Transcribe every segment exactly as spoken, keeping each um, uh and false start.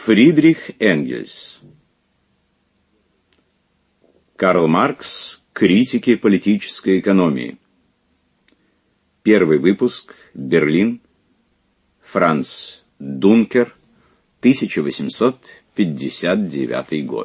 Фридрих Энгельс. Карл Маркс. Критики политической экономии. Первый выпуск. Берлин. Франц Дункер. тысяча восемьсот пятьдесят девятый год.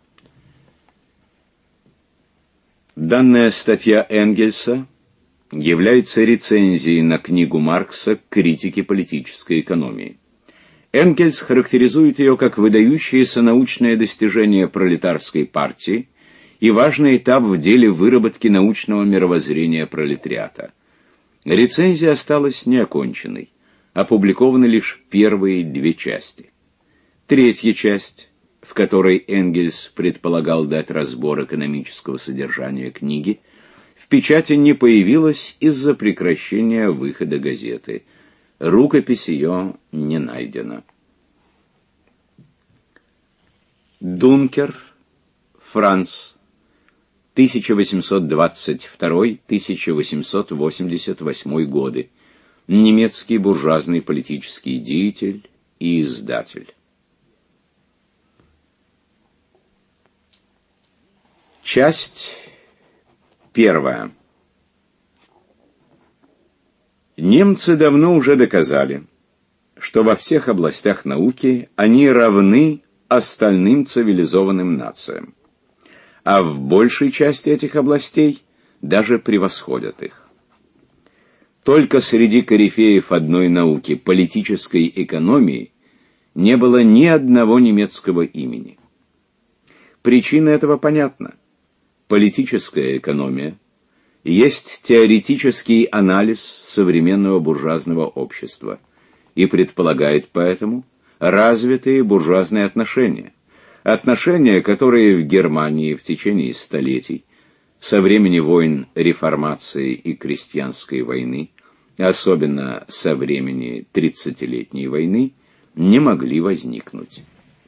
Данная статья Энгельса является рецензией на книгу Маркса «Критики политической экономии». Энгельс характеризует ее как выдающееся научное достижение пролетарской партии и важный этап в деле выработки научного мировоззрения пролетариата. Рецензия осталась неоконченной, опубликованы лишь первые две части. Третья часть, в которой Энгельс предполагал дать разбор экономического содержания книги, в печати не появилась из-за прекращения выхода газеты. Рукопись ее не найдена. Дункер, Франц, тысяча восемьсот двадцать второй — тысяча восемьсот восемьдесят восьмой годы. Немецкий буржуазный политический деятель и издатель. Часть первая. Немцы давно уже доказали, что во всех областях науки они равны остальным цивилизованным нациям, а в большей части этих областей даже превосходят их. Только среди корифеев одной науки, политической экономии, не было ни одного немецкого имени. Причина этого понятна. Политическая экономия есть теоретический анализ современного буржуазного общества и предполагает поэтому развитые буржуазные отношения, отношения, которые в Германии в течение столетий, со времени войн реформации и крестьянской войны, особенно со времени тридцатилетней войны, не могли возникнуть.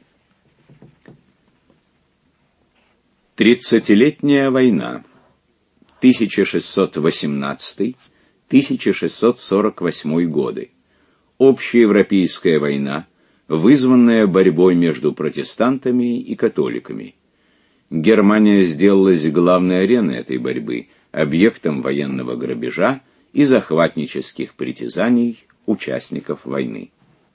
Тридцатилетняя война. тысяча шестьсот восемнадцатый — тысяча шестьсот сорок восьмой годы. Общеевропейская война, вызванная борьбой между протестантами и католиками. Германия сделалась главной ареной этой борьбы, объектом военного грабежа и захватнических притязаний участников войны.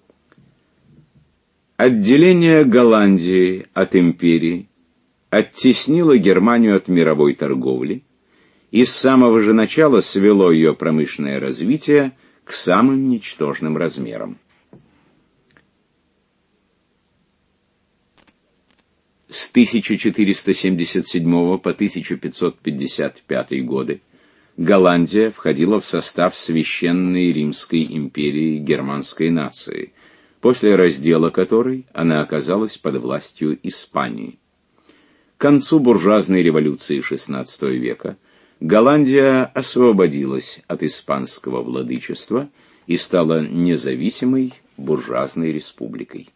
Отделение Голландии от империи оттеснило Германию от мировой торговли и с самого же начала свело ее промышленное развитие к самым ничтожным размерам. С тысяча четыреста семьдесят седьмого по тысяча пятьсот пятьдесят пятый годы Голландия входила в состав Священной Римской империи германской нации, после раздела которой она оказалась под властью Испании. К концу буржуазной революции шестнадцатого века Голландия освободилась от испанского владычества и стала независимой буржуазной республикой.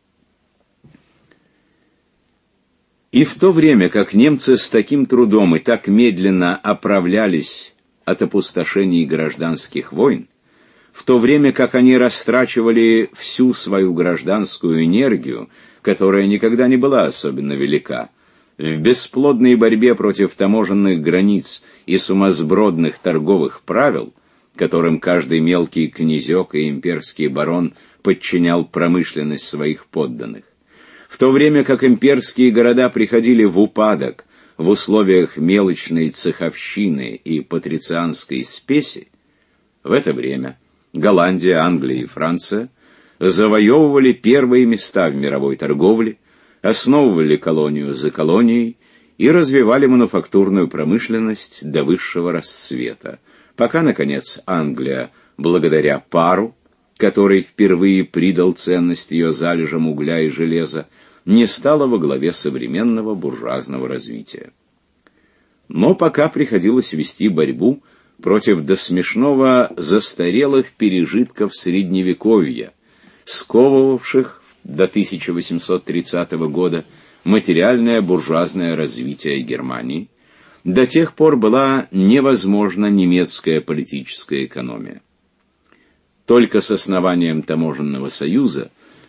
И в то время, как немцы с таким трудом и так медленно оправлялись от опустошений гражданских войн, в то время как они растрачивали всю свою гражданскую энергию, которая никогда не была особенно велика, в бесплодной борьбе против таможенных границ и сумасбродных торговых правил, которым каждый мелкий князек и имперский барон подчинял промышленность своих подданных, в то время как имперские города приходили в упадок в условиях мелочной цеховщины и патрицианской спеси, в это время Голландия, Англия и Франция завоевывали первые места в мировой торговле, основывали колонию за колонией и развивали мануфактурную промышленность до высшего расцвета, пока, наконец, Англия, благодаря пару, который впервые придал ценность ее залежам угля и железа, не стала во главе современного буржуазного развития. Но пока приходилось вести борьбу против до смешного застарелых пережитков Средневековья, сковывавших до тысяча восемьсот тридцатого года материальное буржуазное развитие Германии, до тех пор была невозможна немецкая политическая экономия. Только с основанием таможенного союза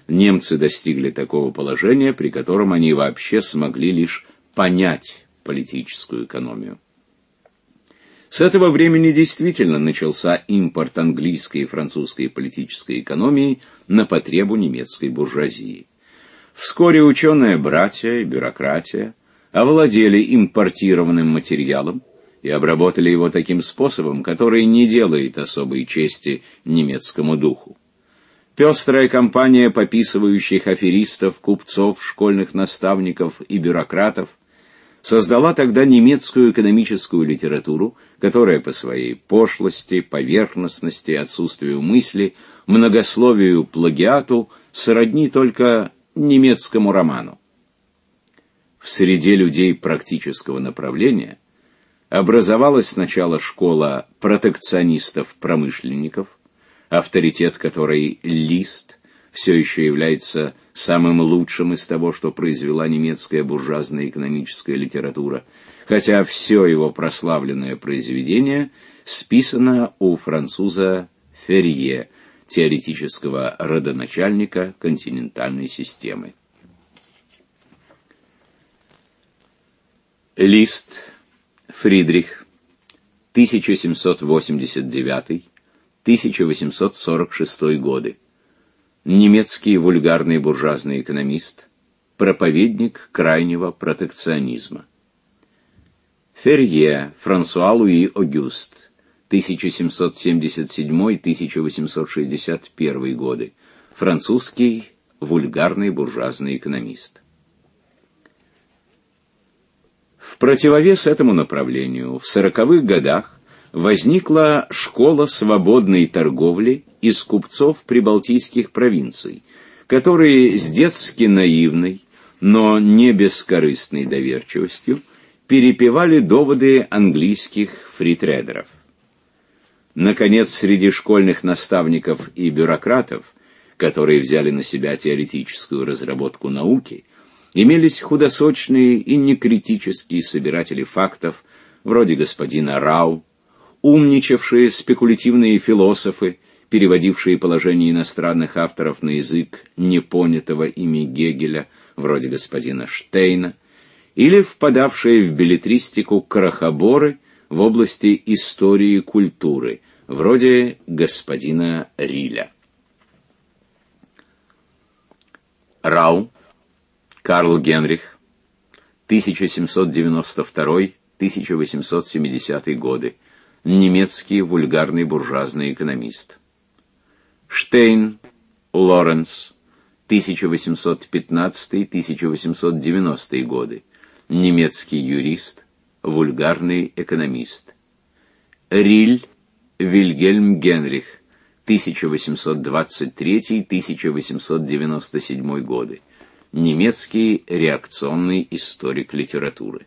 немцы достигли такого положения, при котором они вообще смогли лишь понять политическую экономию. С этого времени действительно начался импорт английской и французской политической экономии на потребу немецкой буржуазии. Вскоре ученые-братья и бюрократия овладели импортированным материалом и обработали его таким способом, который не делает особой чести немецкому духу. Пестрая компания пописывающих аферистов, купцов, школьных наставников и бюрократов создала тогда немецкую экономическую литературу, которая по своей пошлости, поверхностности, отсутствию мысли, многословию, плагиату сродни только немецкому роману. В среде людей практического направления образовалась сначала школа протекционистов-промышленников, авторитет которой Лист все еще является самым лучшим из того, что произвела немецкая буржуазная экономическая литература, хотя все его прославленное произведение списано у француза Ферье, теоретического родоначальника континентальной системы. Лист, Фридрих, тысяча семьсот восемьдесят девятый — тысяча восемьсот сорок шестой годы. Немецкий вульгарный буржуазный экономист, проповедник крайнего протекционизма. Ферье, Франсуа Луи Огюст, тысяча семьсот семьдесят седьмой — тысяча восемьсот шестьдесят первый годы. Французский вульгарный буржуазный экономист. В противовес этому направлению в сороковых годах возникла школа свободной торговли из купцов прибалтийских провинций, которые с детски наивной, но не бескорыстной доверчивостью перепевали доводы английских фритрейдеров. Наконец, среди школьных наставников и бюрократов, которые взяли на себя теоретическую разработку науки, имелись худосочные и некритические собиратели фактов, вроде господина Рау, умничавшие спекулятивные философы, переводившие положения иностранных авторов на язык непонятого ими Гегеля, вроде господина Штейна, или впадавшие в беллетристику крохоборы в области истории и культуры, вроде господина Риля. Рау, Карл Генрих, тысяча семьсот девяносто второй — тысяча восемьсот семидесятый годы, немецкий вульгарный буржуазный экономист. Штейн, Лоренц, тысяча восемьсот пятнадцатый — тысяча восемьсот девяностый годы, немецкий юрист, вульгарный экономист. Риль, Вильгельм Генрих, тысяча восемьсот двадцать третий — тысяча восемьсот девяносто седьмой годы, немецкий реакционный историк литературы.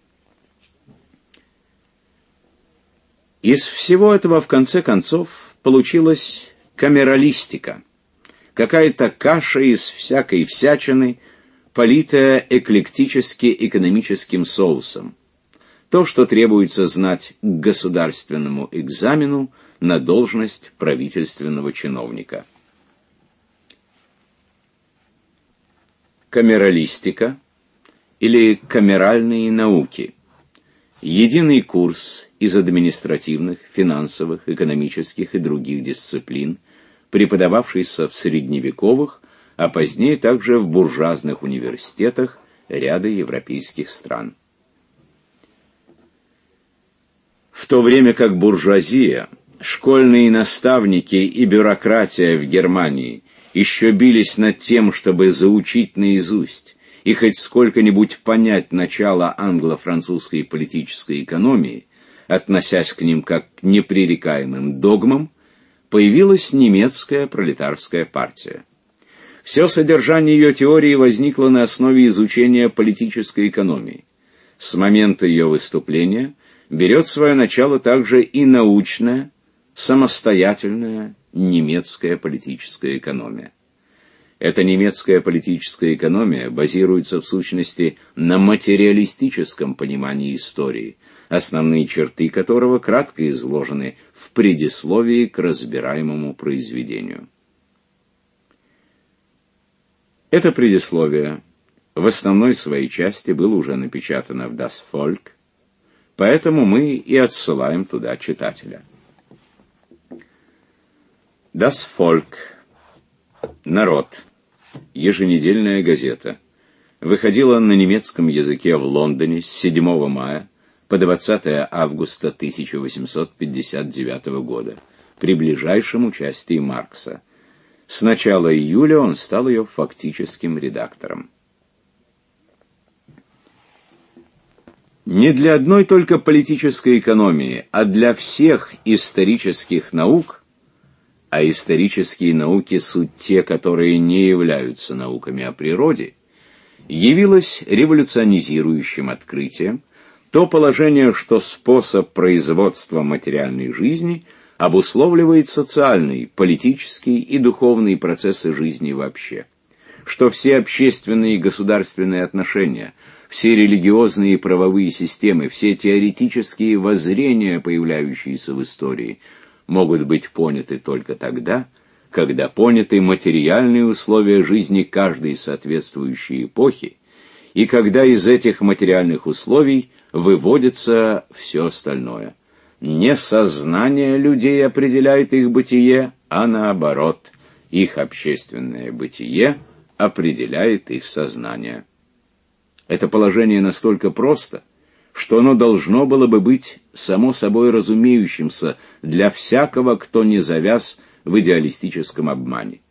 Из всего этого, в конце концов, получилась камералистика, какая-то каша из всякой всячины, политая эклектически-экономическим соусом, то, что требуется знать к государственному экзамену на должность правительственного чиновника. Камералистика или камеральные науки. Единый курс из административных, финансовых, экономических и других дисциплин, преподававшийся в средневековых, а позднее также в буржуазных университетах ряда европейских стран. В то время как буржуазия, школьные наставники и бюрократия в Германии еще бились над тем, чтобы заучить наизусть и хоть сколько-нибудь понять начало англо-французской политической экономии, относясь к ним как к непререкаемым догмам, появилась немецкая пролетарская партия. Все содержание ее теории возникло на основе изучения политической экономии. С момента ее выступления берет свое начало также и научная, самостоятельная немецкая политическая экономия. Эта немецкая политическая экономия базируется в сущности на материалистическом понимании истории, основные черты которого кратко изложены в предисловии к разбираемому произведению. Это предисловие в основной своей части было уже напечатано в Das Volk, поэтому мы и отсылаем туда читателя. Das Volk. Народ. Еженедельная газета. Выходила на немецком языке в Лондоне с седьмого мая по двадцатое августа тысяча восемьсот пятьдесят девятого года при ближайшем участии Маркса. С начала июля он стал ее фактическим редактором. Не для одной только политической экономии, а для всех исторических наук, а исторические науки суть те, которые не являются науками о природе, явилось революционизирующим открытием то положение, что способ производства материальной жизни обусловливает социальные, политические и духовные процессы жизни вообще, что все общественные и государственные отношения, все религиозные и правовые системы, все теоретические воззрения, появляющиеся в истории, могут быть поняты только тогда, когда поняты материальные условия жизни каждой соответствующей эпохи, и когда из этих материальных условий выводится все остальное. Не сознание людей определяет их бытие, а наоборот, их общественное бытие определяет их сознание. Это положение настолько просто, что оно должно было бы быть само собой разумеющимся для всякого, кто не завяз в идеалистическом обмане.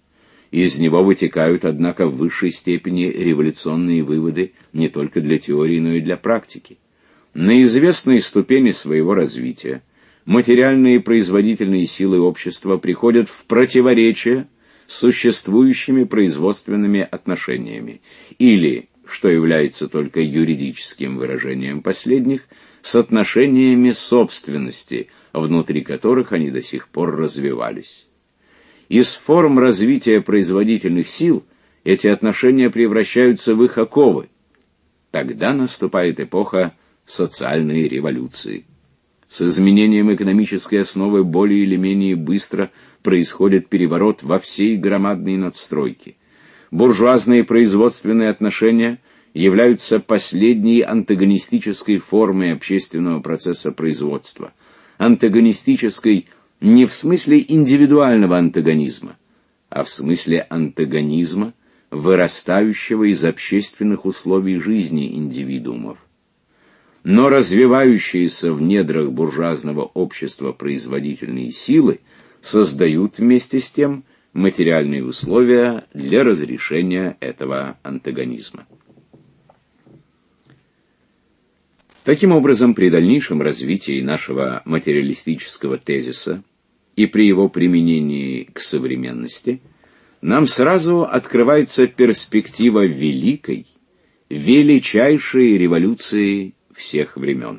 Из него вытекают, однако, в высшей степени революционные выводы не только для теории, но и для практики. На известной ступени своего развития материальные и производительные силы общества приходят в противоречие с существующими производственными отношениями, или, что является только юридическим выражением последних, с отношениями собственности, внутри которых они до сих пор развивались. Из форм развития производительных сил эти отношения превращаются в их оковы. Тогда наступает эпоха социальной революции. С изменением экономической основы более или менее быстро происходит переворот во всей громадной надстройке. Буржуазные производственные отношения являются последней антагонистической формой общественного процесса производства. Антагонистической не в смысле индивидуального антагонизма, а в смысле антагонизма, вырастающего из общественных условий жизни индивидуумов. Но развивающиеся в недрах буржуазного общества производительные силы создают вместе с тем материальные условия для разрешения этого антагонизма. Таким образом, при дальнейшем развитии нашего материалистического тезиса и при его применении к современности, нам сразу открывается перспектива великой, величайшей революции всех времен.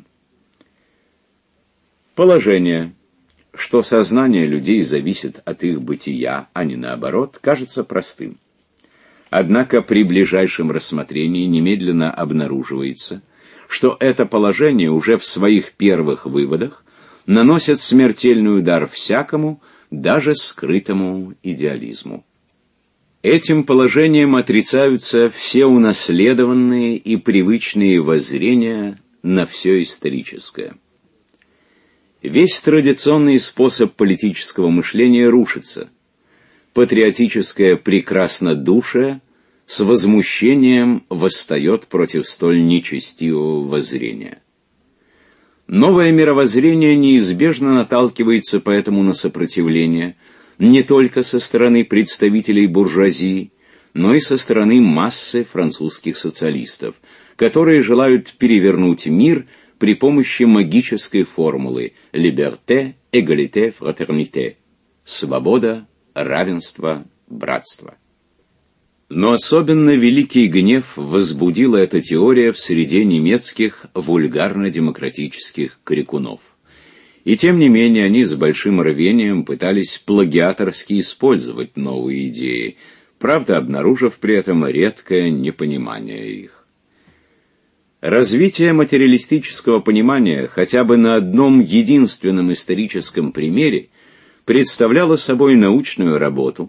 Положение, что сознание людей зависит от их бытия, а не наоборот, кажется простым. Однако при ближайшем рассмотрении немедленно обнаруживается, что это положение уже в своих первых выводах наносит смертельный удар всякому, даже скрытому идеализму. Этим положением отрицаются все унаследованные и привычные воззрения на все историческое. Весь традиционный способ политического мышления рушится. Патриотическое прекраснодушие с возмущением восстает против столь нечестивого воззрения. Новое мировоззрение неизбежно наталкивается поэтому на сопротивление не только со стороны представителей буржуазии, но и со стороны массы французских социалистов, которые желают перевернуть мир при помощи магической формулы «liberté, égalité, fraternité» — свобода, равенство, братство. Но особенно великий гнев возбудила эта теория в среде немецких вульгарно-демократических крикунов. И тем не менее они с большим рвением пытались плагиаторски использовать новые идеи, правда обнаружив при этом редкое непонимание их. Развитие материалистического понимания хотя бы на одном единственном историческом примере представляло собой научную работу,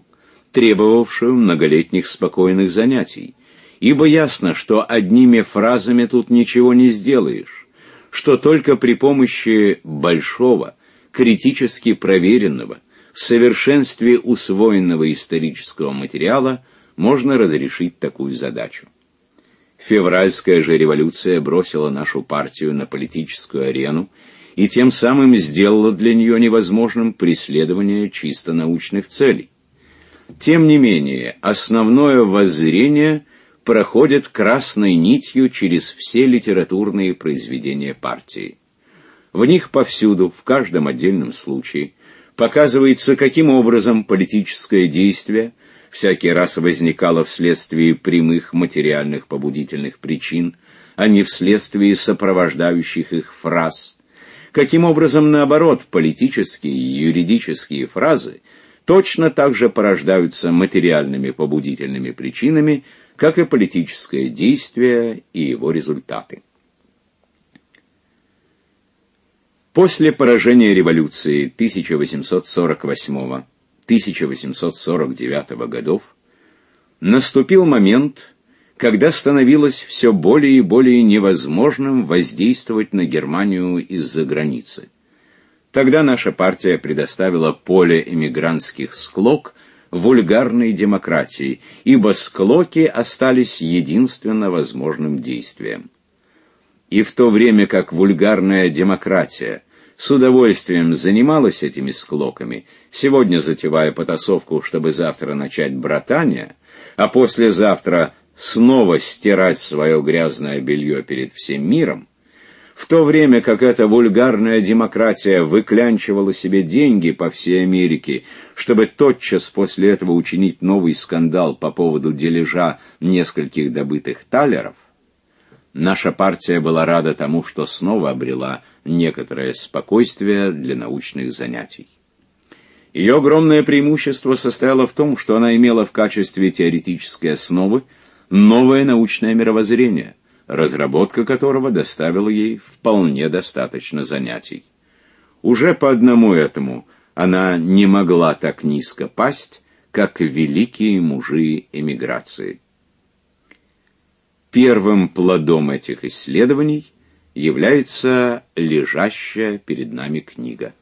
требовавшую многолетних спокойных занятий, ибо ясно, что одними фразами тут ничего не сделаешь, что только при помощи большого, критически проверенного, в совершенстве усвоенного исторического материала можно разрешить такую задачу. Февральская же революция бросила нашу партию на политическую арену и тем самым сделала для нее невозможным преследование чисто научных целей. Тем не менее, основное воззрение проходит красной нитью через все литературные произведения партии. В них повсюду, в каждом отдельном случае, показывается, каким образом политическое действие всякий раз возникало вследствие прямых материальных побудительных причин, а не вследствие сопровождающих их фраз. Каким образом, наоборот, политические и юридические фразы точно так же порождаются материальными побудительными причинами, как и политическое действие и его результаты. После поражения революции тысяча восемьсот сорок восьмого — тысяча восемьсот сорок девятого годов наступил момент, когда становилось все более и более невозможным воздействовать на Германию из-за границы. Тогда наша партия предоставила поле эмигрантских склок вульгарной демократии, ибо склоки остались единственно возможным действием. И в то время как вульгарная демократия с удовольствием занималась этими склоками, сегодня затевая потасовку, чтобы завтра начать братание, а послезавтра снова стирать свое грязное белье перед всем миром, в то время как эта вульгарная демократия выклянчивала себе деньги по всей Америке, чтобы тотчас после этого учинить новый скандал по поводу дележа нескольких добытых талеров, наша партия была рада тому, что снова обрела некоторое спокойствие для научных занятий. Ее огромное преимущество состояло в том, что она имела в качестве теоретической основы новое научное мировоззрение, разработка которого доставила ей вполне достаточно занятий. Уже по одному этому она не могла так низко пасть, как великие мужи эмиграции. Первым плодом этих исследований является лежащая перед нами книга.